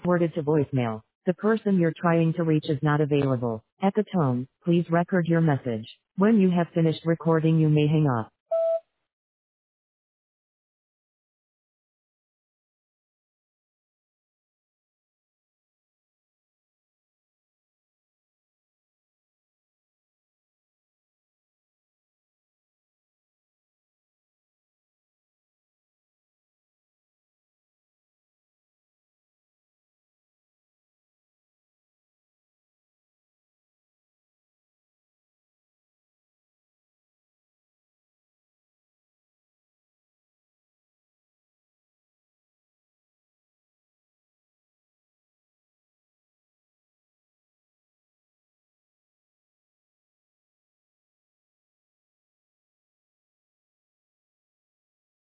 Forwarded to voicemail. The person you're trying to reach is not available. At the tone, please record your message. When you have finished recording, you may hang up.